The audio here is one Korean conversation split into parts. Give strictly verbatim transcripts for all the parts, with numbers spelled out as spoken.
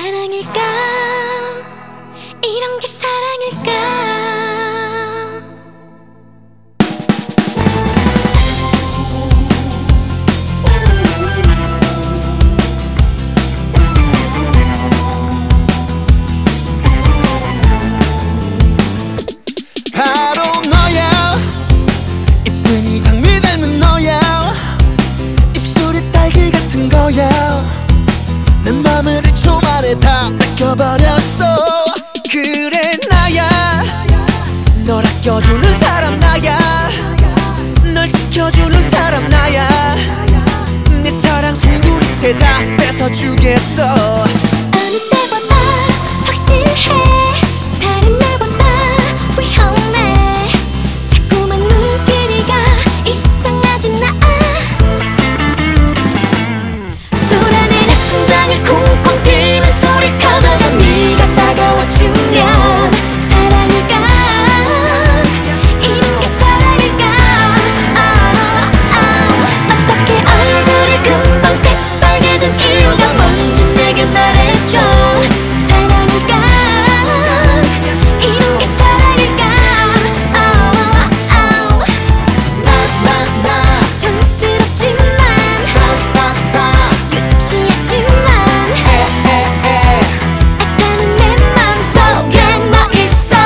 사랑일까? 이런 게 사랑일까? 바로 너야, 이쁜 이 장미 닮은 너야, 입술이 딸기 같은 거야. 내 맘을 일 초 만에 다 뺏겨버렸어. 그래 나야, 널 아껴주는 사람 나야, 널 지켜주는 사람 나야. 내 사랑 송두리째 다 뺏어주겠어. 어느 때보다 확실해, 다른 날보다 위험해. 자꾸만 눈길이가 이상하진 않아. 쏟아내 내 심장을 쿵쿵 뛰는 소리 커져가. 네가 다가와주면 사랑일까? 이런 게 사랑일까? 아, 아, 어떻게 얼굴이 금방 새빨개진 이유가 뭔지 내게 말해줘. 사랑일까? 이런 게 사랑일까? 아, 아, 나나나 촌스럽지만 나나나 유치하지만 에에에 아까는 내 맘속에 너 있어.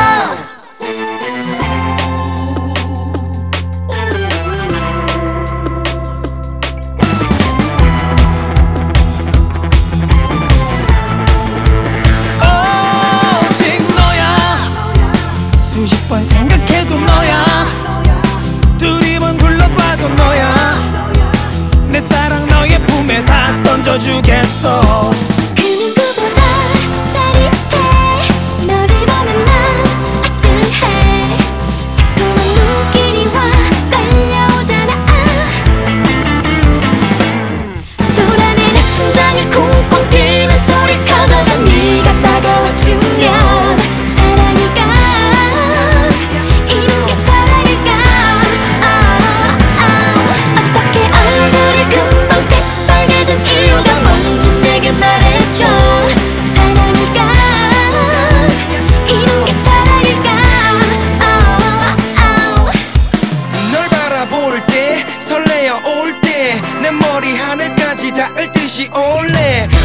오직 너야, 수십 번 생각해도 너야, 두리번 둘러봐도 너야. 내 사랑 너의 품에 다 던져주겠어. 그 누구보다 짜릿해. 너를 보면 난 아찔해. 자꾸만 눈길이 와 끌려오잖아. 쏟아내 내 심장을 쿵쿵 뛰는 소리 커져가. 네가 다가와주면 사랑일까? 이런 게 사랑일까? 아, 아, 어떻게 얼굴이 금방 새빨개진 이유가 뭔지 내게 말해줘. 사랑일까? 이런 게 사랑일까? 아, 아, 널 바라볼 때 설레어 올 때 내 머리 하늘까지 닿을 듯이 올래.